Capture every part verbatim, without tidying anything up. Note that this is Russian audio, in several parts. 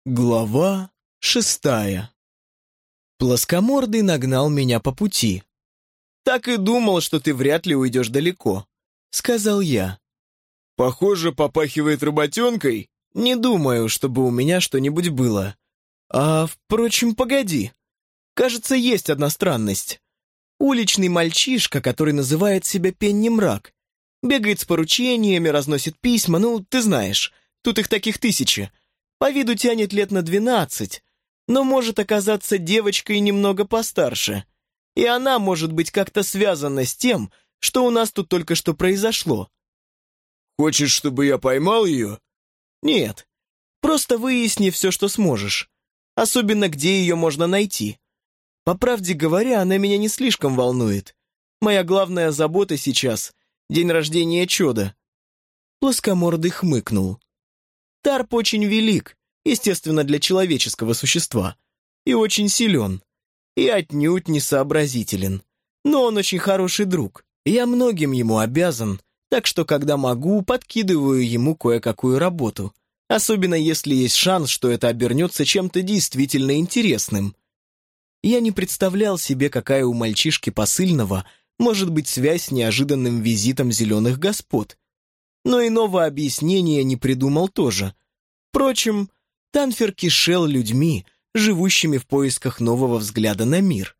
Глава шестая. Плоскомордый нагнал меня по пути. «Так и думал, что ты вряд ли уйдешь далеко», — сказал я. «Похоже, попахивает работенкой». «Не думаю, чтобы у меня что-нибудь было. А, впрочем, погоди. Кажется, есть одна странность. Уличный мальчишка, который называет себя Пенни Мрак, бегает с поручениями, разносит письма, ну, ты знаешь, тут их таких тысячи. По виду тянет лет на двенадцать, но может оказаться девочкой немного постарше. И она может быть как-то связана с тем, что у нас тут только что произошло». «Хочешь, чтобы я поймал ее?» «Нет. Просто выясни все, что сможешь. Особенно, где ее можно найти. По правде говоря, она меня не слишком волнует. Моя главная забота сейчас — день рождения Чода». Плоскомордый хмыкнул. Тарп очень велик, естественно, для человеческого существа, и очень силен, и отнюдь не сообразителен. Но он очень хороший друг. Я многим ему обязан, так что, когда могу, подкидываю ему кое-какую работу, особенно если есть шанс, что это обернется чем-то действительно интересным. Я не представлял себе, какая у мальчишки посыльного может быть связь с неожиданным визитом зеленых господ, но иного объяснения не придумал тоже. Впрочем, Танфер кишел людьми, живущими в поисках нового взгляда на мир.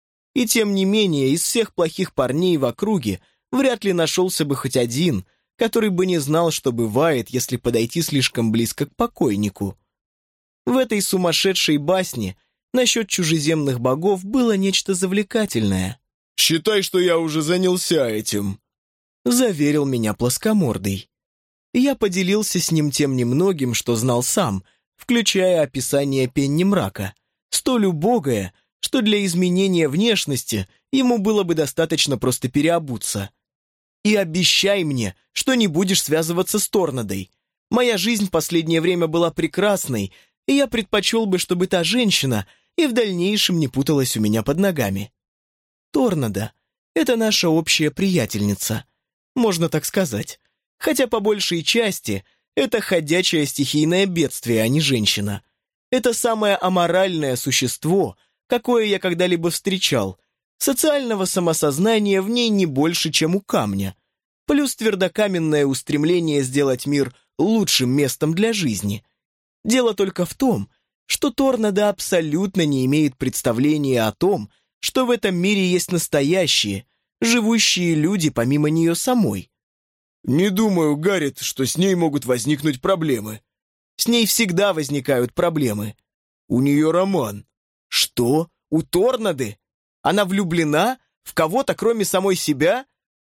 И тем не менее, из всех плохих парней в округе вряд ли нашелся бы хоть один, который бы не знал, что бывает, если подойти слишком близко к покойнику. В этой сумасшедшей басне насчет чужеземных богов было нечто завлекательное. «Считай, что я уже занялся этим», — заверил меня Плоскомордый. Я поделился с ним тем немногим, что знал сам, включая описание Пенни Мрака, столь убогое, что для изменения внешности ему было бы достаточно просто переобуться. «И обещай мне, что не будешь связываться с Торнадой. Моя жизнь в последнее время была прекрасной, и я предпочел бы, чтобы та женщина и в дальнейшем не путалась у меня под ногами. Торнада — это наша общая приятельница, можно так сказать, хотя по большей части это ходячее стихийное бедствие, а не женщина. Это самое аморальное существо, какое я когда-либо встречал. Социального самосознания в ней не больше, чем у камня, плюс твердокаменное устремление сделать мир лучшим местом для жизни. Дело только в том, что Торнадо абсолютно не имеет представления о том, что в этом мире есть настоящие, живущие люди помимо нее самой. «Не думаю, Гаррит, что с ней могут возникнуть проблемы». «С ней всегда возникают проблемы». «У нее роман». «Что? У Торнады? Она влюблена? В кого-то, кроме самой себя?»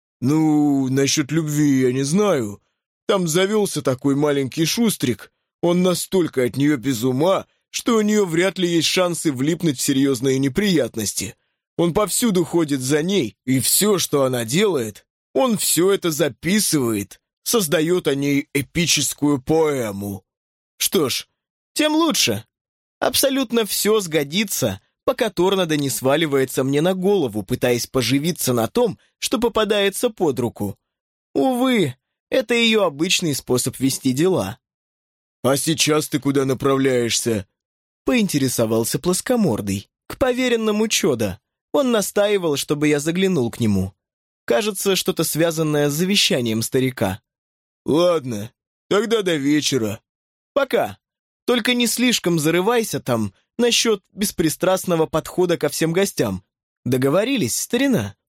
«Ну, насчет любви я не знаю. Там завелся такой маленький шустрик. Он настолько от нее без ума, что у нее вряд ли есть шансы влипнуть в серьезные неприятности. Он повсюду ходит за ней, и все, что она делает, он все это записывает, создает о ней эпическую поэму». «Что ж, тем лучше. Абсолютно все сгодится, пока Торнадо не сваливается мне на голову, пытаясь поживиться на том, что попадается под руку. Увы, это ее обычный способ вести дела». «А сейчас ты куда направляешься?» — поинтересовался Плоскомордый. «К поверенному Чода. Он настаивал, чтобы я заглянул к нему. Кажется, что-то связанное с завещанием старика». «Ладно, тогда до вечера». «Пока. Только не слишком зарывайся там насчет беспристрастного подхода ко всем гостям. Договорились, старина?»